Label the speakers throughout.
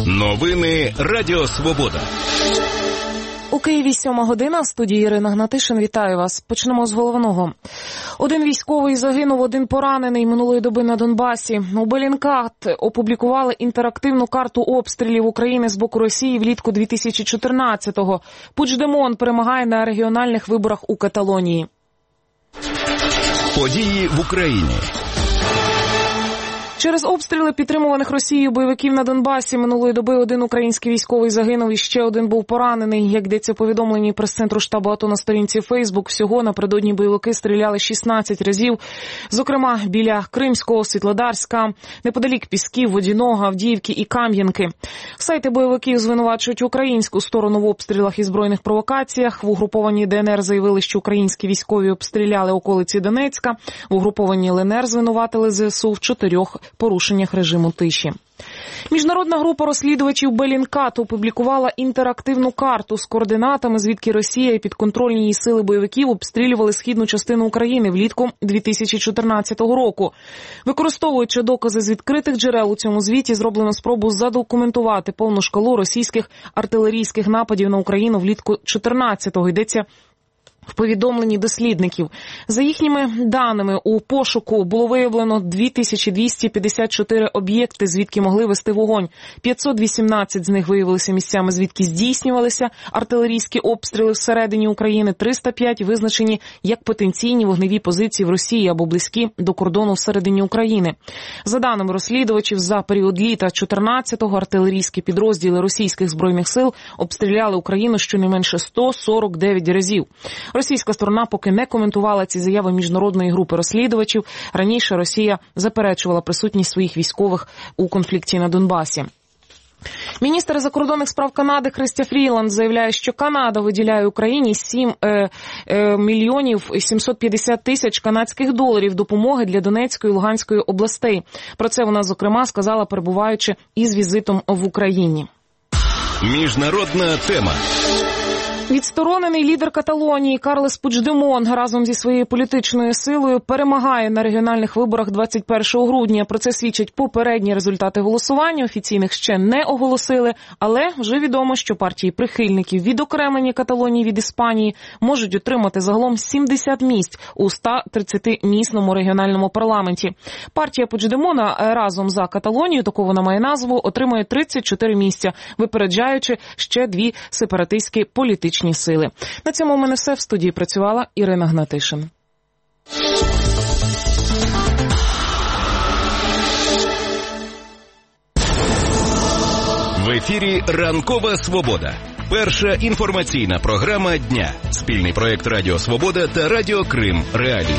Speaker 1: Новини Радіо Свобода.
Speaker 2: У Києві 7 година, в студії Ірина Гнатишин. Вітаю вас. Почнемо з головного. Один військовий загинув, один поранений минулої доби на Донбасі. У Белінкат опублікували інтерактивну карту обстрілів України з боку Росії влітку 2014-го. Пучдемон перемагає на регіональних виборах у Каталонії.
Speaker 1: Події в Україні.
Speaker 2: Через обстріли підтримуваних Росією бойовиків на Донбасі минулої доби один український військовий загинув і ще один був поранений. Як йдеться у повідомленні прес-центру штабу АТО на сторінці Фейсбук, всього напередодні бойовики стріляли 16 разів, зокрема біля Кримського, Світлодарська, неподалік Пісків, Водяного, Авдіївки і Кам'янки. Сайти бойовиків звинувачують українську сторону в обстрілах і збройних провокаціях. В угрупованій ДНР заявили, що українські військові обстріляли околиці Донецька. В угрупованій ЛНР звинуватили ЗСУ в 4 порушеннях режиму тиші. Міжнародна група розслідувачів Белінкат опублікувала інтерактивну карту з координатами, звідки Росія і підконтрольні її сили бойовиків обстрілювали східну частину України влітку 2014 року. Використовуючи докази з відкритих джерел, у цьому звіті зроблено спробу задокументувати повну шкалу російських артилерійських нападів на Україну влітку 2014-го. Йдеться в повідомленні дослідників. За їхніми даними, у пошуку було виявлено 2254 об'єкти, звідки могли вести вогонь. 518 з них виявилися місцями, звідки здійснювалися артилерійські обстріли всередині України. 305 визначені як потенційні вогневі позиції в Росії або близькі до кордону всередині України. За даними розслідувачів, за період літа 2014-го артилерійські підрозділи російських збройних сил обстріляли Україну щонайменше 149 разів. Російська сторона поки не коментувала ці заяви міжнародної групи розслідувачів. Раніше Росія заперечувала присутність своїх військових у конфлікті на Донбасі. Міністр закордонних справ Канади Христя Фріланд заявляє, що Канада виділяє Україні 7 мільйонів 750 тисяч канадських доларів допомоги для Донецької і Луганської областей. Про це вона, зокрема, сказала, перебуваючи із візитом в Україні.
Speaker 1: Міжнародна тема.
Speaker 2: Відсторонений лідер Каталонії Карлес Пучдемон разом зі своєю політичною силою перемагає на регіональних виборах 21 грудня. Про це свідчать попередні результати голосування. Офіційних ще не оголосили, але вже відомо, що партії прихильників відокремлення Каталонії від Іспанії можуть отримати загалом 70 місць у 130-місному регіональному парламенті. Партія Пучдемона разом за Каталонію, таку вона має назву, отримує 34 місця, випереджаючи ще 2 сепаратистські політичні сили. На цьому у мене все. В студії працювала Ірина Гнатишин.
Speaker 1: В ефірі «Ранкова Свобода». Перша інформаційна програма дня. Спільний проєкт Радіо Свобода та Радіо Крим Реалії.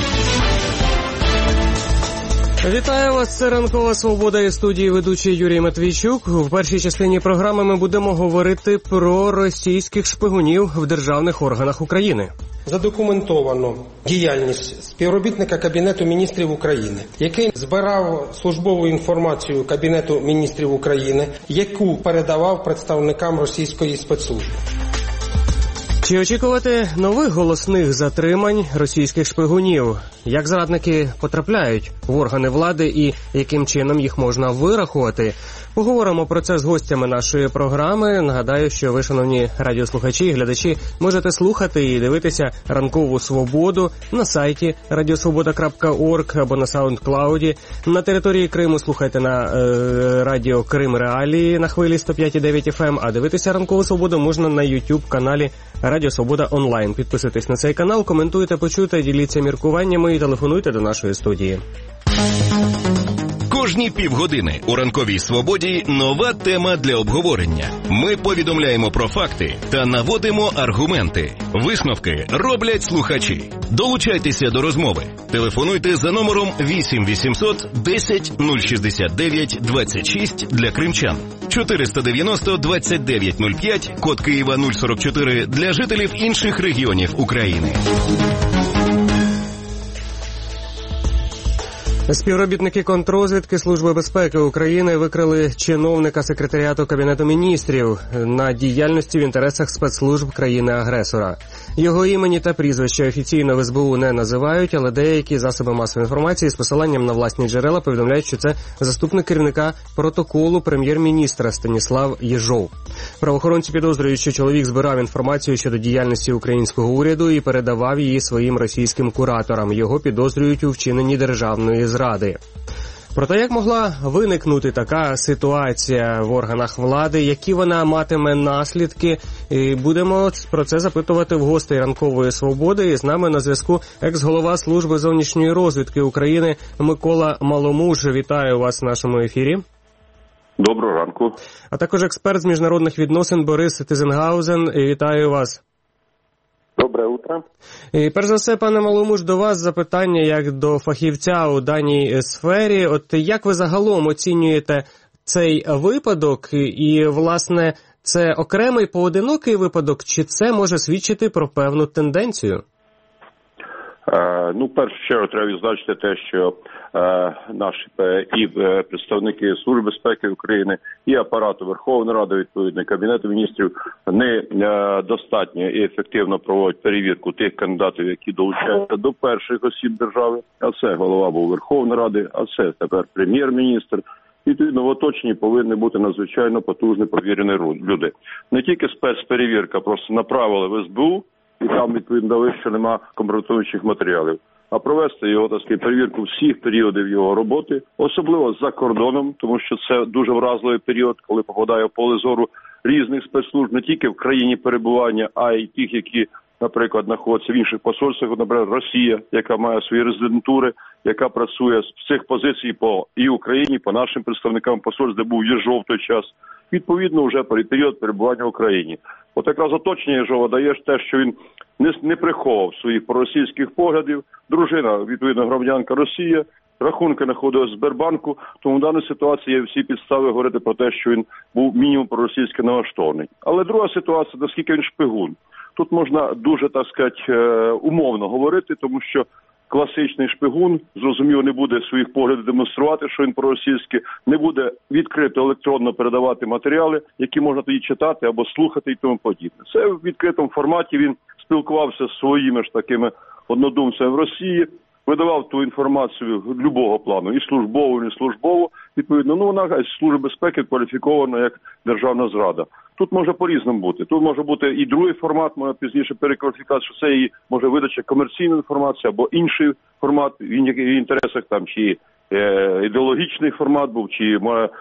Speaker 3: Вітаю вас, це «Ранкова Свобода» і студії ведучий Юрій Матвійчук. В першій частині програми ми будемо говорити про російських шпигунів в державних органах України.
Speaker 4: Задокументовано діяльність співробітника Кабінету міністрів України, який збирав службову інформацію Кабінету міністрів України, яку передавав представникам російської спецслужби.
Speaker 3: Чи очікувати нових голосних затримань російських шпигунів? Як зрадники потрапляють в органи влади і яким чином їх можна вирахувати? Поговоримо про це з гостями нашої програми. Нагадаю, що ви, шановні радіослухачі і глядачі, можете слухати і дивитися «Ранкову Свободу» на сайті radiosvoboda.org або на SoundCloud. На території Криму слухайте на радіо Крим Реалії на хвилі 105,9 FM, а дивитися «Ранкову Свободу» можна на YouTube-каналі Радіо Свобода онлайн. Підписуйтесь на цей канал, коментуйте, почуйте, діліться міркуваннями і телефонуйте до нашої студії.
Speaker 1: Кожні півгодини у «Ранковій Свободі» нова тема для обговорення. Ми повідомляємо про факти та наводимо аргументи. Висновки роблять слухачі. Долучайтеся до розмови. Телефонуйте за номером 8 800 10 069 26 для кримчан. 490 29 05, код Києва 044 для жителів інших регіонів України.
Speaker 3: Співробітники контррозвідки Служби безпеки України викрили чиновника секретаріату Кабінету міністрів на діяльності в інтересах спецслужб країни-агресора. Його імені та прізвища офіційно в СБУ не називають, але деякі засоби масової інформації з посиланням на власні джерела повідомляють, що це заступник керівника протоколу прем'єр-міністра Станіслав Єжов. Правоохоронці підозрюють, що чоловік збирав інформацію щодо діяльності українського уряду і передавав її своїм російським кураторам. Його підозрюють у вчиненні державної зради. Проте як могла виникнути така ситуація в органах влади, які вона матиме наслідки, будемо про це запитувати в гостей ранкової свободи. І з нами на зв'язку екс-голова Служби зовнішньої розвідки України Микола Маломуж. Вітаю вас в нашому ефірі.
Speaker 5: Доброго ранку.
Speaker 3: А також експерт з міжнародних відносин Борис Тизенгаузен. Вітаю вас.
Speaker 5: Доброе утро.
Speaker 3: І перш за все, пане Маломуж, до вас запитання як до фахівця у даній сфері. От як ви загалом оцінюєте цей випадок і, власне, це окремий поодинокий випадок, чи це може свідчити про певну тенденцію?
Speaker 5: В першу чергу треба відзначити те, що наші і представники Служби безпеки України, і апарату Верховної Ради, відповідно, Кабінету міністрів, не достатньо і ефективно проводять перевірку тих кандидатів, які долучаються до перших осіб держави, а це голова був Верховної Ради, а це тепер прем'єр-міністр. Відповідно, в оточенні повинні бути надзвичайно потужні провірені люди. Не тільки спецперевірка, просто направили в СБУ, і там, відповідно, дали, що нема компрометуючих матеріалів. А провести його, так сказати, перевірку всіх періодів його роботи, особливо за кордоном, тому що це дуже вразливий період, коли попадає в поле зору різних спецслужб, не тільки в країні перебування, а й тих, які, наприклад, знаходяться в інших посольствах, наприклад, Росія, яка має свої резидентури, яка працює з цих позицій по і Україні, по нашим представникам посольств, де був Єжов в той час, відповідно, вже період перебування в Україні. От якраз оточення Єжова дає те, що він не приховував своїх проросійських поглядів. Дружина, відповідно, громадянка Росія, рахунки знаходились в Сбербанку, тому в даній ситуації є всі підстави говорити про те, що він був мінімум проросійськи налаштований. Але друга ситуація, наскільки він шпигун. Тут можна дуже, так сказати, умовно говорити, тому що класичний шпигун, зрозуміло, не буде своїх поглядів демонструвати, що він проросійський, не буде відкрито електронно передавати матеріали, які можна тоді читати або слухати і тому подібне. Це в відкритому форматі він спілкувався з своїми ж такими однодумцями в Росії, видавав ту інформацію любого плану, і службову, і не службову, відповідно, вона з Служби безпеки кваліфікована як державна зрада. Тут може по-різному бути. Тут може бути і другий формат, можна пізніше перекваліфікувати, що це і може видача комерційної інформації або інший формат в інтересах там, чи ідеологічний формат був, чи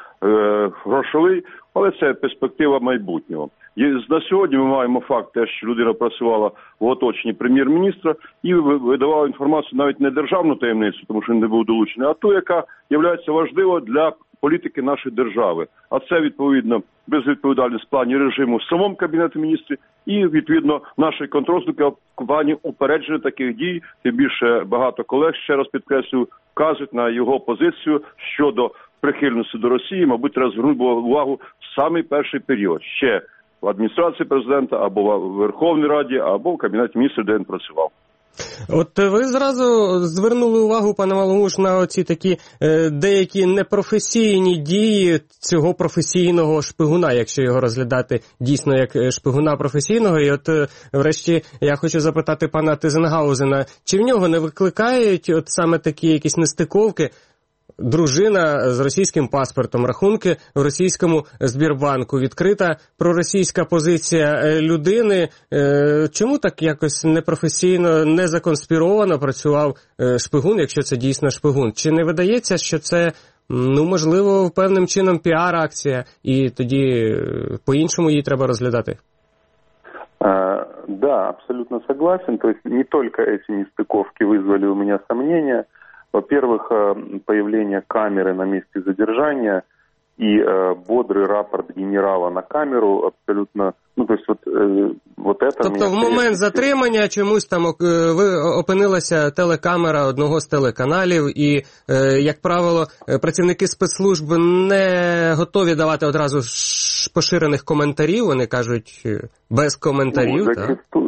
Speaker 5: грошовий, але це перспектива майбутнього. На сьогодні ми маємо факт те, що людина працювала в оточенні прем'єр-міністра і видавала інформацію навіть не державну таємницю, тому що він не був долучений, а ту, яка є важливою для політики нашої держави. А це, відповідно, безвідповідальність в плані режиму в самому Кабінеті міністрів і, відповідно, нашої контррозвідки в плані упередження таких дій. Тим більше багато колег, ще раз підкреслюю, вказують на його позицію щодо прихильності до Росії, мабуть, треба звернути увагу в самий перший період. Ще в адміністрації президента, або в Верховній Раді, або в Кабінеті міністрів, де він працював.
Speaker 3: От ви зразу звернули увагу, пане Маломуж, на оці такі деякі непрофесійні дії цього професійного шпигуна, якщо його розглядати дійсно як шпигуна професійного. І от врешті я хочу запитати пана Тизенгаузена, чи в нього не викликають от саме такі якісь нестиковки? Дружина з російським паспортом, рахунки в російському Сбербанку, відкрита проросійська позиція людини. Чому так якось непрофесійно, не законспіровано працював шпигун, якщо це дійсно шпигун? Чи не видається, що це, можливо, певним чином піар-акція, і тоді по-іншому її треба розглядати?
Speaker 5: Да, абсолютно согласен. То есть не только эти нестыковки вызвали у меня сомнения. Во-первых, появление камеры на месте задержания и бодрый рапорт генерала на камеру абсолютно, вот это...
Speaker 3: Тобто в момент затримання чомусь там опинилася телекамера одного з телеканалів і, як правило, працівники спецслужб не готові давати одразу поширених коментарів, вони кажуть без коментарів.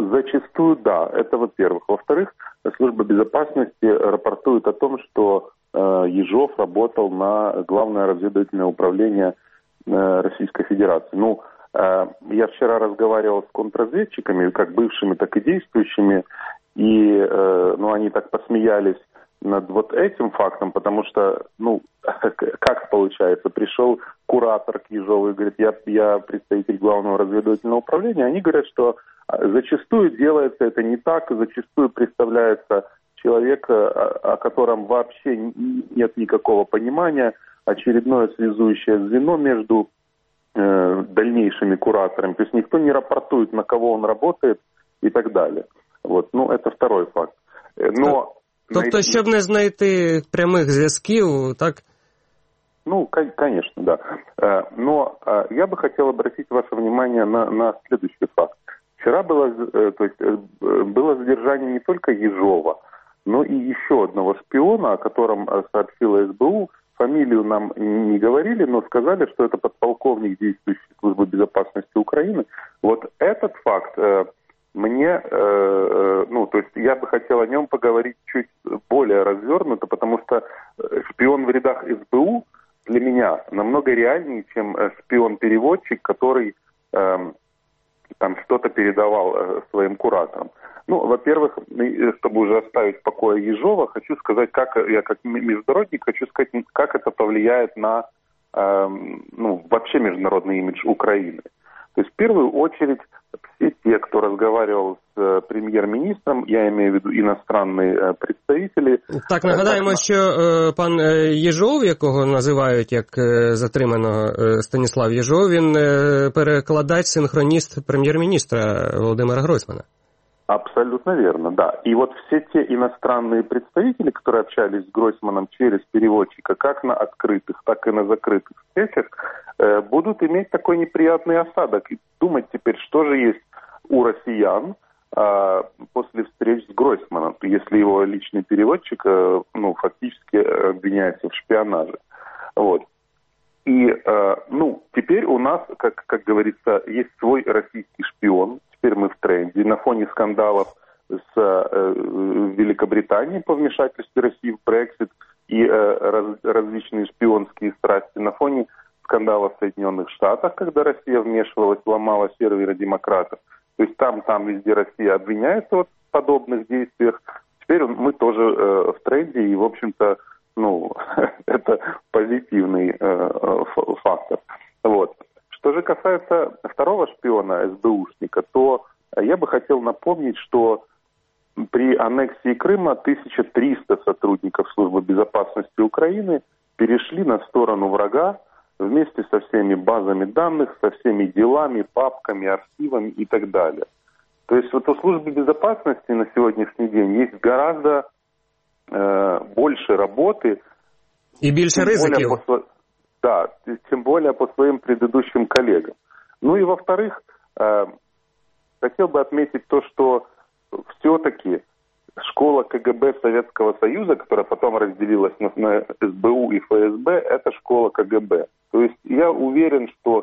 Speaker 5: Зачастую, да, это во-первых. Во-вторых, служба безопасности рапортует о том, что Ежов работал на Главное разведывательное управление Российской Федерации. Ну, я вчера разговаривал с контрразведчиками, как бывшими, так и действующими, и они так посмеялись над вот этим фактом, потому что, как получается, пришел куратор к Ежову и говорит, я представитель Главного разведывательного управления, они говорят, что зачастую делается это не так, зачастую представляется человек, о котором вообще нет никакого понимания, очередное связующее звено между дальнейшими кураторами, то есть никто не рапортует, на кого он работает и так далее. Вот, это второй факт. Но
Speaker 3: тобто, щоб не знайти прямих зв'язків, так?
Speaker 5: Конечно, да. Но я бы хотел обратить ваше внимание на следующий факт. Вчера было задержание не только Ежова, но и еще одного шпиона, о котором сообщила СБУ. Фамилию нам не говорили, но сказали, что это подполковник действующей службы безопасности Украины. Вот этот факт мне, я бы хотел о нем поговорить чуть более развернуто, потому что шпион в рядах СБУ для меня намного реальнее, чем шпион-переводчик, который там что-то передавал своим кураторам. Во-первых, чтобы уже оставить в покое Ежова, хочу сказать, я как международник хочу сказать, как это повлияет на вообще международный имидж Украины. То есть в первую очередь все те, кто разговаривал з прем'єр-міністром, я имею в виду іностранні представителі.
Speaker 3: Так, нагадаємо, що пан Єжов, якого називають як затриманого Станіслав Єжов, він перекладач, синхроніст прем'єр-міністра Володимира Гройсмана.
Speaker 5: Абсолютно верно, да. И вот все те иностранные представители, которые общались с Гройсманом через переводчика, как на открытых, так и на закрытых встречах, будут иметь такой неприятный осадок. И думать теперь, что же есть у россиян после встреч с Гройсманом, если его личный переводчик, фактически обвиняется в шпионаже. Вот. И, теперь у нас, как говорится, есть свой российский шпион. Теперь мы в тренде. На фоне скандалов с Великобританией по вмешательству России в Брексит и различные шпионские страсти. На фоне скандалов в Соединенных Штатах, когда Россия вмешивалась, ломала серверы демократов. То есть там везде Россия обвиняется в подобных действиях. Теперь мы тоже в тренде, и, в общем-то, это позитивный фактор. Вот. Что же касается второго шпиона, СБУшника, то я бы хотел напомнить, что при аннексии Крыма 1300 сотрудников Службы безопасности Украины перешли на сторону врага вместе со всеми базами данных, со всеми делами, папками, архивами и так далее. То есть вот у Службы безопасности на сегодняшний день есть гораздо больше работы.
Speaker 3: И больше ризиків.
Speaker 5: Да, тем более по своим предыдущим коллегам. И во-вторых, хотел бы отметить то, что все-таки школа КГБ Советского Союза, которая потом разделилась на СБУ и ФСБ, это школа КГБ. То есть я уверен, что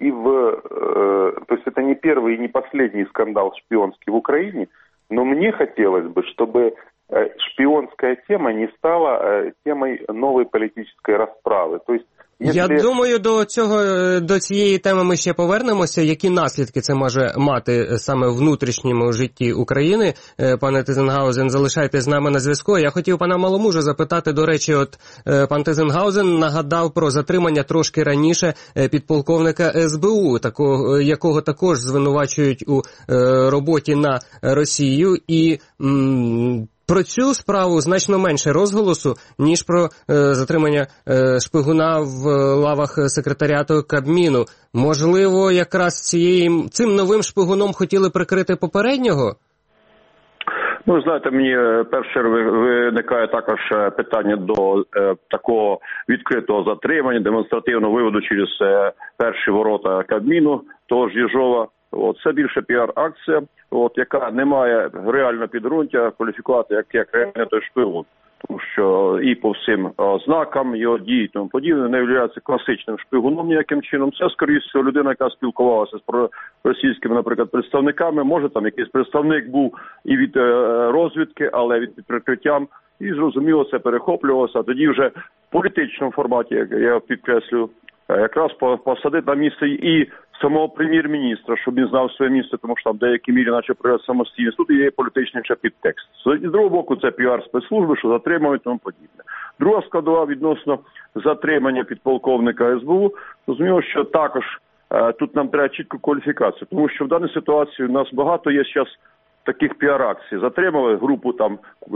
Speaker 5: то есть это не первый и не последний скандал шпионский в Украине, но мне хотелось бы, чтобы шпионская тема не стала темой новой политической расправы. То есть
Speaker 3: Я думаю, до цієї теми ми ще повернемося. Які наслідки це може мати саме в внутрішньому житті України? Пане Тизенгаузен, залишайтесь з нами на зв'язку. Я хотів пана Маломужа запитати, до речі, пан Тизенгаузен нагадав про затримання трошки раніше підполковника СБУ, якого також звинувачують у роботі на Росію. І про цю справу значно менше розголосу, ніж про затримання шпигуна в лавах секретаріату Кабміну. Можливо, якраз цим новим шпигуном хотіли прикрити попереднього?
Speaker 5: Знаєте, мені перше виникає також питання до такого відкритого затримання, демонстративного виводу через перші ворота Кабміну, того ж Єжова. Це більше піар-акція, яка не має реального підґрунтя кваліфікувати як реальний той шпигун. Тому що і по всім ознакам його дій і тому подібне не є класичним шпигуном ніяким чином. Це, скоріше всього, людина, яка спілкувалася з російськими, наприклад, представниками. Може, там якийсь представник був і від розвідки, але від прикриттям. І, зрозуміло, це перехоплювалося. А тоді вже в політичному форматі, як я підкреслю, якраз посадити на місце і самого прем'єр-міністра, щоб він знав своє місце, тому що там деякі мірі наче проявляють самостійність. Тут є політичний ще підтекст. З другого боку, це піар спецслужби, що затримують і тому подібне. Друга складова відносно затримання підполковника СБУ, зрозуміло, що також тут нам треба чітку кваліфікацію, тому що в даній ситуації у нас багато є зараз таких піар-акцій. Затримали групу там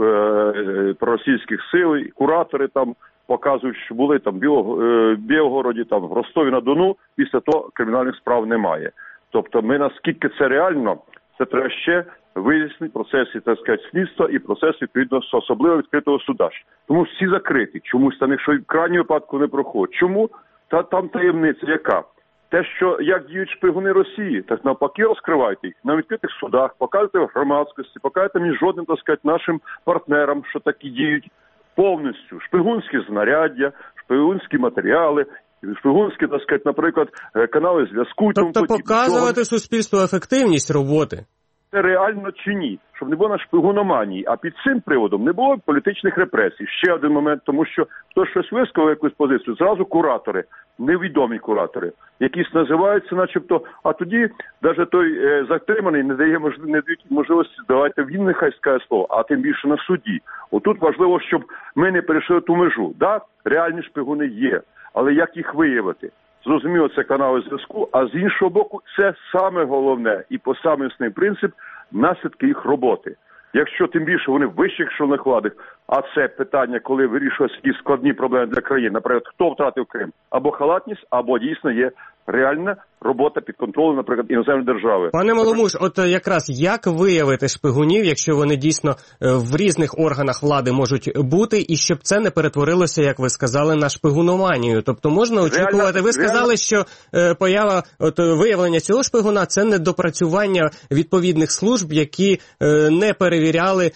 Speaker 5: проросійських сил, куратори там показують, що були там в Білгороді, там в Ростові-на-Дону, після того кримінальних справ немає. Тобто ми наскільки це реально, це треба ще вияснити в процесі, так сказати, слідства і процесі, відповідно, особливо відкритого суда. Тому всі закриті. Чомусь там, якщо в крайньому випадку не проходить. Чому? Там таємниця яка? Те, що як діють шпигуни Росії, так навпаки розкривайте їх на відкритих судах, показуйте в громадськості, показуйте міжнародним, так сказати, нашим партнерам, що такі діють повністю. Шпигунські знаряддя, шпигунські матеріали, шпигунські, так сказати, наприклад, канали зв'язку.
Speaker 3: Тобто показувати суспільству ефективність роботи.
Speaker 5: Це реально чи ні? Щоб не було на шпигуноманії. А під цим приводом не було політичних репресій. Ще один момент, тому що хтось щось висказав, якусь позицію, зразу куратори, невідомі куратори, якісь називаються начебто, а тоді навіть той затриманий не дають можливості, давайте він нехай скаже слово, а тим більше на суді. Отут важливо, щоб ми не перейшли ту межу. Да, реальні шпигуни є, але як їх виявити? Зрозуміло, це канали зв'язку, а з іншого боку, це саме головне і по самий основний принцип наслідки їх роботи. Якщо тим більше вони в вищих ешелонах влади, а це питання, коли вирішуються якісь складні проблеми для країни, наприклад, хто втратив Крим, або халатність, або дійсно є реальна робота під контролем, наприклад, іноземної держави.
Speaker 3: Пане Маломуш, от якраз як виявити шпигунів, якщо вони дійсно в різних органах влади можуть бути, і щоб це не перетворилося, як ви сказали, на шпигуноманію? Тобто можна очікувати, ви сказали, що поява, виявлення цього шпигуна – це недопрацювання відповідних служб, які не перевіряли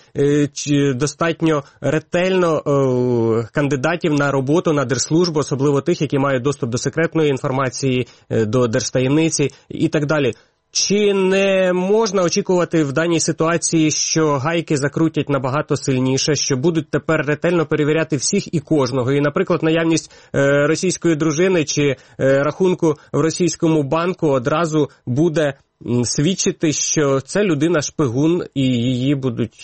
Speaker 3: достатньо ретельно кандидатів на роботу на держслужбу, особливо тих, які мають доступ до секретної інформації, до держтаємниці і так далі. Чи не можна очікувати в даній ситуації, що гайки закрутять набагато сильніше, що будуть тепер ретельно перевіряти всіх і кожного? І, наприклад, наявність російської дружини чи рахунку в російському банку одразу буде свідчити, що це людина-шпигун і її будуть,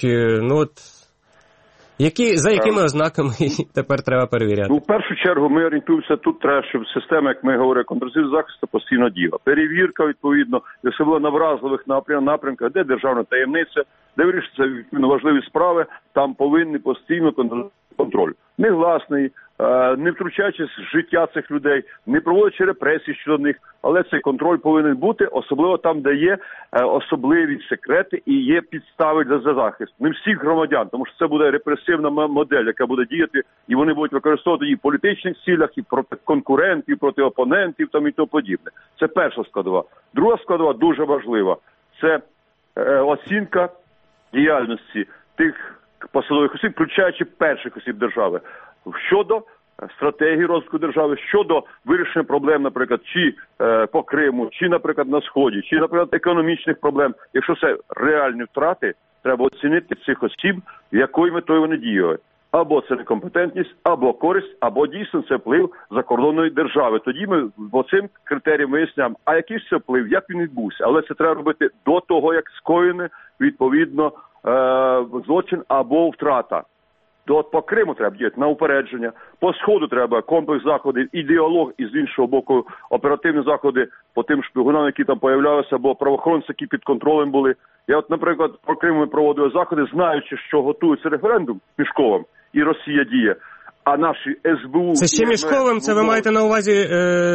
Speaker 3: за якими ознаками тепер треба перевіряти?
Speaker 5: В першу чергу ми орієнтуємося, тут треба, щоб система, як ми говоримо, контррозвідувального захисту постійно діяла. Перевірка, відповідно, особливо на вразливих напрямках, де державна таємниця, де вирішуються важливі справи, там повинен постійно контроль. Негласний, не втручаючись в життя цих людей, не проводячи репресії щодо них, але цей контроль повинен бути, особливо там, де є особливі секрети і є підстави для захисту. Не всіх громадян, тому що це буде репресивна модель, яка буде діяти, і вони будуть використовувати її в політичних цілях, і проти конкурентів, проти опонентів там і тому подібне. Це перша складова. Друга складова дуже важлива. Це оцінка діяльності тих посадових осіб, включаючи перших осіб держави, щодо стратегії розвитку держави, щодо вирішення проблем, наприклад, чи по Криму, чи, наприклад, на Сході, чи, наприклад, економічних проблем. Якщо це реальні втрати, треба оцінити цих осіб, якою метою вони діяли. Або це некомпетентність, або користь, або дійсно це вплив закордонної держави. Тоді ми по цим критеріям виясняємо, а який ж це вплив, як він відбувся. Але це треба робити до того, як скоєне, відповідно, злочин або втрата. По Криму треба діяти на упередження, по Сходу треба комплекс заходів і діалог, і з іншого боку оперативні заходи по тим шпигунам, які там появлялися, або правоохоронці, які під контролем були. Я наприклад, по Криму ми проводили заходи, знаючи, що готується референдум міжковим, і Росія діє, а наші СБУ...
Speaker 3: Це ще міжковим, це ви маєте на увазі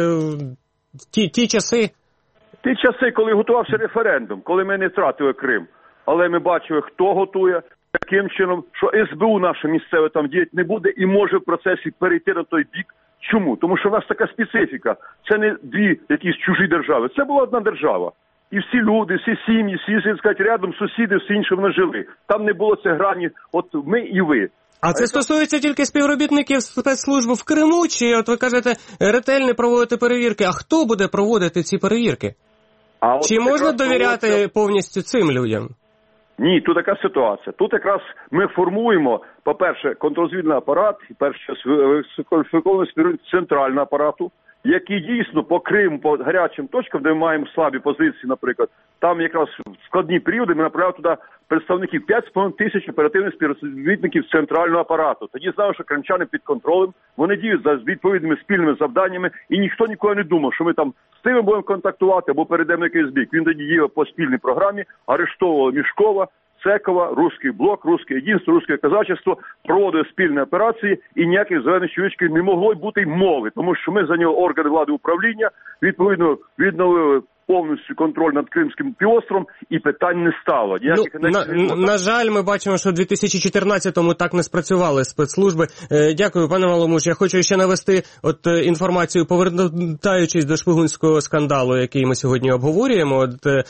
Speaker 3: ті часи?
Speaker 5: Ті часи, коли готувався референдум, коли ми не втратили Крим. Але ми бачили, хто готує, таким чином, що СБУ наше місцеве там діяти не буде і може в процесі перейти на той бік. Чому? Тому що в нас така специфіка. Це не дві якісь чужі держави. Це була одна держава. І всі люди, всі сім'ї, всі, так сказати, рядом сусіди, всі інші вони жили. Там не було це грані, от ми і ви.
Speaker 3: А це стосується тільки співробітників спецслужб в Криму, чи, от ви кажете, ретельно проводити перевірки? А хто буде проводити ці перевірки? Чи можна довіряти повністю цим людям?
Speaker 5: Ні, тут така ситуація. Тут якраз ми формуємо, по-перше, контррозвідний апарат, і перше, висококваліфікований співробітник центрального апарату, який дійсно по Криму, по гарячим точкам, де ми маємо слабі позиції, наприклад, там якраз в складні періоди ми направляємо туди представників 5,5 тисяч оперативних співробітників центрального апарату. Тоді знали, що кримчани під контролем, вони діють за відповідними спільними завданнями, і ніхто ніколи не думав, що ми там з тими будемо контактувати або перейдемо на якийсь бік. Він тоді діяв по спільній програмі, арештовував Мішкова, Цекова, Руський блок, Руське єдинство, Руське казачество, проводили спільні операції, і ніяких зелених чоловічків не могло бути й мови, тому що ми зайняли органи влади управління, відповідно відновили повністю контроль над Кримським півостровом, і питань не стало.
Speaker 3: На жаль, ми бачимо, що в 2014-му так не спрацювали спецслужби. Дякую, пане Маломуш. Я хочу ще навести інформацію, повертаючись до шпигунського скандалу, який ми сьогодні обговорюємо,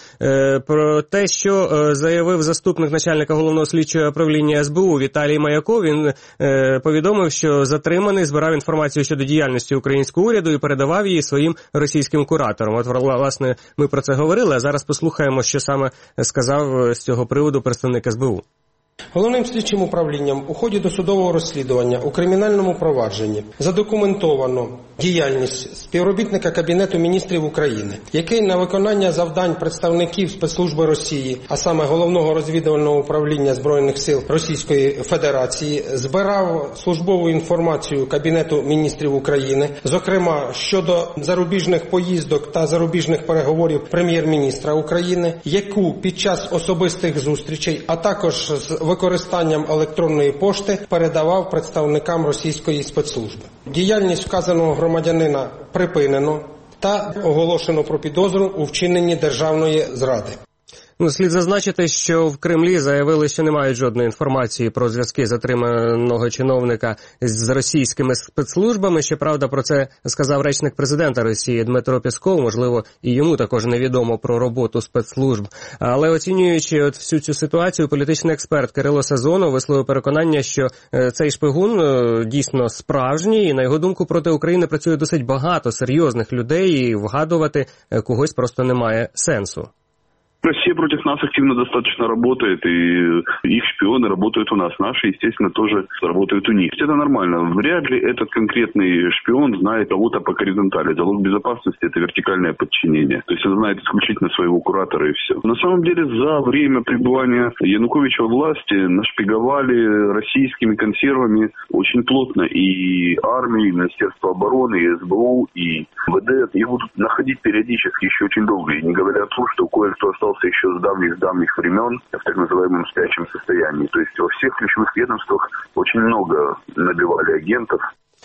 Speaker 3: про те, що заявив заступник начальника головного слідчого управління СБУ Віталій Маяков. Він повідомив, що затриманий збирав інформацію щодо діяльності українського уряду і передавав її своїм російським кураторам. От, власне, ми про це говорили, а зараз послухаємо, що саме сказав з цього приводу представник СБУ.
Speaker 4: Головним слідчим управлінням у ході досудового розслідування у кримінальному провадженні задокументовано діяльність співробітника Кабінету міністрів України, який на виконання завдань представників спецслужби Росії, а саме Головного розвідувального управління Збройних сил Російської Федерації, збирав службову інформацію Кабінету міністрів України, зокрема щодо зарубіжних поїздок та зарубіжних переговорів прем'єр-міністра України, яку під час особистих зустрічей, а також з використанням електронної пошти передавав представникам російської спецслужби. Діяльність вказаного громадянина припинено та оголошено про підозру у вчиненні державної зради.
Speaker 3: Слід зазначити, що в Кремлі заявили, що не мають жодної інформації про зв'язки затриманого чиновника з російськими спецслужбами. Щоправда, про це сказав речник президента Росії Дмитро Пєсков. Можливо, і йому також невідомо про роботу спецслужб. Але оцінюючи всю цю ситуацію, політичний експерт Кирило Сазонов висловив переконання, що цей шпигун дійсно справжній, і на його думку проти України працює досить багато серйозних людей, і вгадувати когось просто немає сенсу.
Speaker 6: Россия против нас активно достаточно работает, и их шпионы работают у нас. Наши, естественно, тоже работают у них. Это нормально. Вряд ли этот конкретный шпион знает кого-то по горизонтали. Залог безопасности – это вертикальное подчинение. То есть он знает исключительно своего куратора и все. На самом деле, за время пребывания Януковича у власти нашпиговали российскими консервами очень плотно и армию, и Министерство обороны, и СБУ, и МВД. Их будут находить периодически еще очень долго. И не говоря о том, что кое-кто остался еще с давних времен в так называемом спящем состоянии. То есть во всех ключевых ведомствах очень много набивали агентов.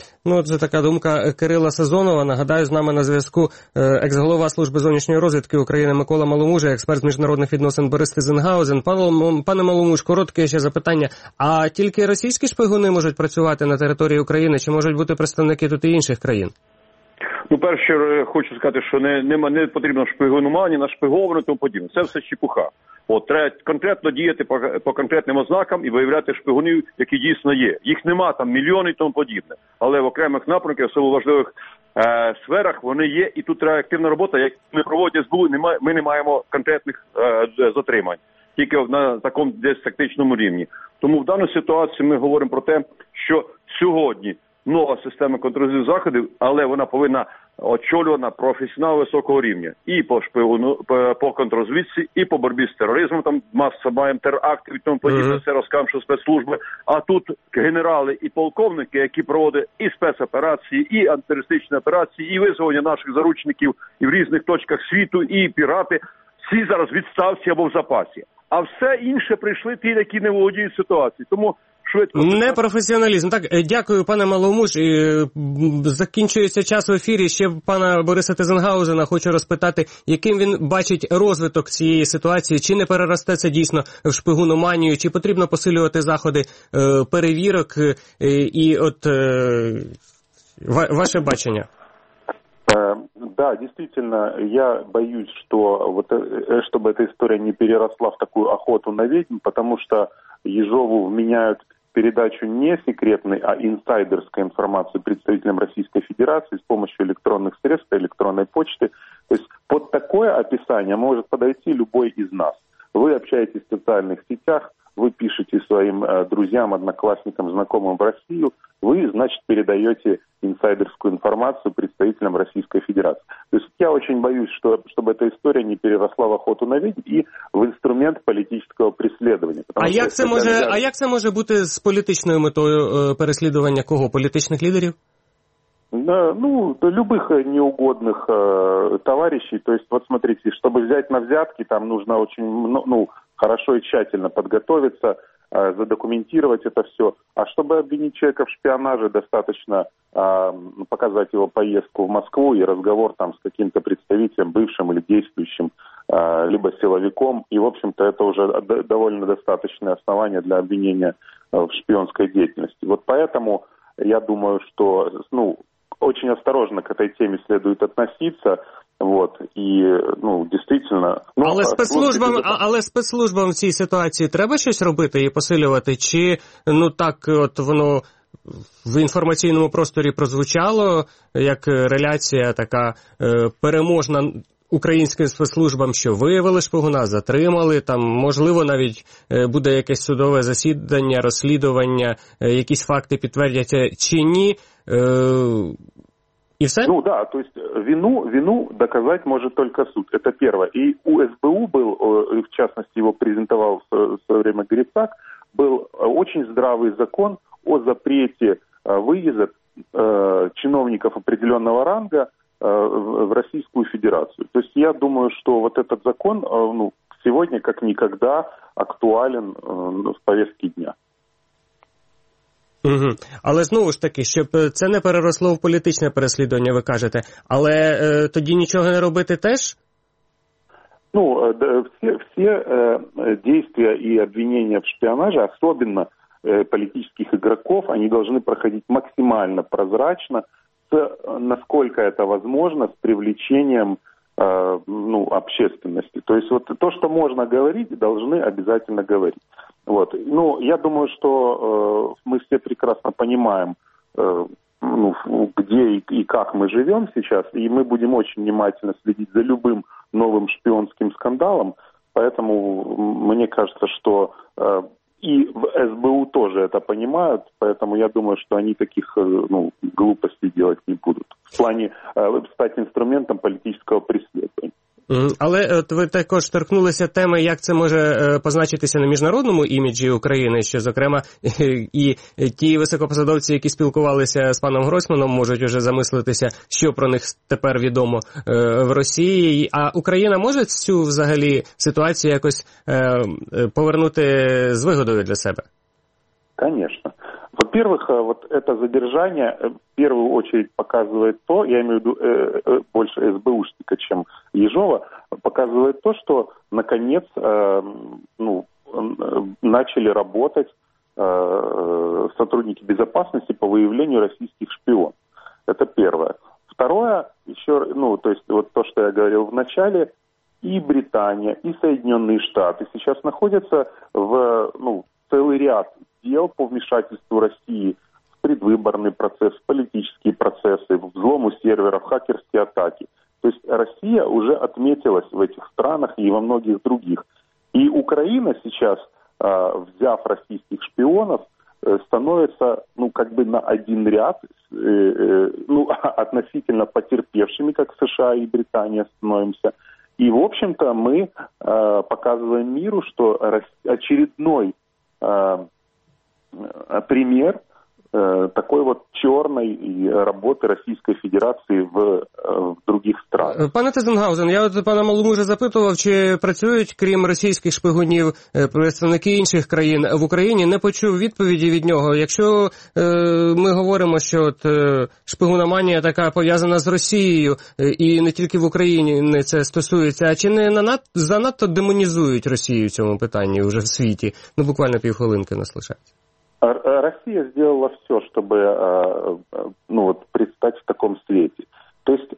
Speaker 3: Це така думка Кирила Сазонова. Нагадаю, з нами на зв'язку екс-голова Служби зовнішньої розвідки України Микола Маломуж, експерт з міжнародних відносин Борис Тизенгаузен. Пане Маломуж, коротке ще запитання. А тільки російські шпигуни можуть працювати на території України, чи можуть бути представники тут і інших країн?
Speaker 5: Перше, хочу сказати, що не потрібно шпигуноманії, нашпиговано і тому подібне. Це все чепуха. Треба конкретно діяти по конкретним ознакам і виявляти шпигунів, які дійсно є. Їх нема там мільйони і тому подібне. Але в окремих напрямках, особливо важливих сферах, вони є. І тут треба активна робота. Як ми проводять СБУ, ми не маємо конкретних затримань. Тільки на такому десь тактичному рівні. Тому в даній ситуації ми говоримо про те, що сьогодні нова система контррозвідувальних заходів, але вона повинна очолювана професіонал високого рівня. І по шпигуну, по контррозвідці, і по боротьбі з тероризмом, там маса маємо терактів і тому подібне, це розкажемо, що спецслужби. А тут генерали і полковники, які проводять і спецоперації, і антитерористичні операції, і визволення наших заручників і в різних точках світу, і пірати, всі зараз в відставці або в запасі. А все інше прийшли ті, які не володіють ситуацією. Тому швидко.
Speaker 3: Непрофесіоналізм. Так, дякую, пане Маломуж. Закінчується час в ефірі. Ще пана Бориса Тизенгаузена хочу розпитати, яким він бачить розвиток цієї ситуації, чи не переросте це дійсно в шпигуноманію, чи потрібно посилювати заходи перевірок, і ваше бачення.
Speaker 7: Да, действительно, я боюсь, что чтобы эта история не переросла в такую охоту на ведьм, потому что Ежову вменяют передачу не секретной, а инсайдерской информации представителям Российской Федерации с помощью электронных средств, электронной почты. То есть под такое описание может подойти любой из нас. Вы общаетесь в социальных сетях, вы пишете своим друзьям, одноклассникам, знакомым в Россию, вы, значит, передаете инсайдерскую информацию представителям Российской Федерации. То есть я очень боюсь, чтобы эта история не переросла в охоту на ведьм и в інструмент політичного переслідування.
Speaker 3: Як це може бути з політичною метою переслідування кого? Політичних лідерів?
Speaker 7: Ну, любых неугодных товарищей. То есть, вот смотрите, чтобы взять на взятки, там нужно очень, хорошо и тщательно подготовиться, задокументировать это все. А чтобы обвинить человека в шпионаже, достаточно показать его поездку в Москву и разговор там с каким-то представителем, бывшим или действующим, либо силовиком. И, в общем-то, это уже довольно достаточное основание для обвинения в шпионской деятельности. Вот поэтому я думаю, что, очень осторожно к этой теме следует относиться. Вот, і, дійсно...
Speaker 3: Але спецслужбам в цій ситуації треба щось робити і посилювати? Чи, так, от воно в інформаційному просторі прозвучало, як реляція така переможна українським спецслужбам, що виявили шпигуна, затримали, там, можливо, навіть буде якесь судове засідання, розслідування, якісь факти підтвердяться чи ні, и все?
Speaker 7: Да, то есть вину доказать может только суд. Это первое. И у СБУ был, в частности, его презентовал в свое время Грицак, был очень здравый закон о запрете выезда чиновников определенного ранга в Российскую Федерацию. То есть я думаю, что вот этот закон сегодня как никогда актуален в повестке дня.
Speaker 3: Угу. Але знову ж таки, щоб це не переросло в політичне переслідування, ви кажете, але тоді нічого не робити теж?
Speaker 7: Все действия и обвинения в шпионаже, особенно политических игроков, они должны проходить максимально прозрачно, насколько это возможно, с привлечением общественности. То есть вот то, что можно говорить, должны обязательно говорить. Вот. Я думаю, что мы все прекрасно понимаем, где и как мы живем сейчас, и мы будем очень внимательно следить за любым новым шпионским скандалом, поэтому мне кажется, что и в СБУ тоже это понимают, поэтому я думаю, что они таких глупостей делать не будут. В плане стать інструментом політичного переслідування.
Speaker 3: Але от ви також торкнулися теми, як це може позначитися на міжнародному іміджі України, що, зокрема, і ті високопосадовці, які спілкувалися з паном Гройсманом, можуть уже замислитися, що про них тепер відомо в Росії. А Україна може цю, взагалі, ситуацію якось повернути з вигодою для себе?
Speaker 7: Конечно. Во-первых, вот это задержание в первую очередь показывает то, я имею в виду больше СБУшника, чем Ежова, показывает то, что наконец начали работать сотрудники безопасности по выявлению российских шпионов. Это первое. Второе, еще, то есть вот то, что я говорил в начале, и Британия, и Соединенные Штаты сейчас находятся в целый ряд дел по вмешательству России в предвыборный процесс, в политические процессы, в взлому серверов, хакерские атаки. То есть Россия уже отметилась в этих странах и во многих других. И Украина сейчас, взяв российских шпионов, становится, на один ряд, относительно потерпевшими, как США и Британия, становимся. И, в общем-то, мы показываем миру, что очередной пример такой вот черной роботи Російської Федерації в других странах.
Speaker 3: Пане Тизенгаузен, я от пана Малому вже запитував, чи працюють, крім російських шпигунів, представники інших країн в Україні. Не почув відповіді від нього. Якщо ми говоримо, що от шпигуноманія така пов'язана з Росією, і не тільки в Україні це стосується, а чи не занадто демонізують Росію в цьому питанні вже в світі? Буквально півхвилинки нас лишається.
Speaker 7: Россия сделала все, чтобы предстать в таком свете. То есть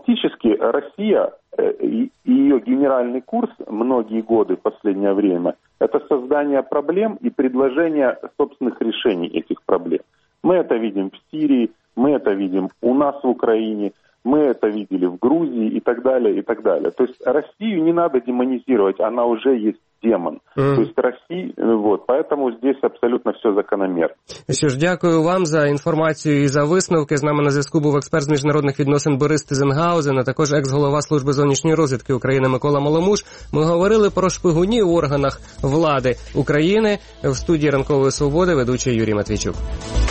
Speaker 7: фактически Россия и ее генеральный курс многие годы в последнее время Это создание проблем и предложение собственных решений этих проблем. Мы это видим в Сирии, мы это видим у нас в Украине, мы это видели в Грузии и так далее, и так далее. То есть Россию не надо демонизировать, она уже есть демон. То есть Россия, поэтому здесь абсолютно все закономерно.
Speaker 3: Що ж, дякую вам за інформацію і за висновки. З нами на зв'язку був експерт з міжнародних відносин Борис Тизенгаузен, а також екс-голова Служби зовнішньої розвідки України Микола Маломуш. Ми говорили про шпигунів в органах влади України. В студії Ранкової Свободи ведучий Юрій Матвійчук.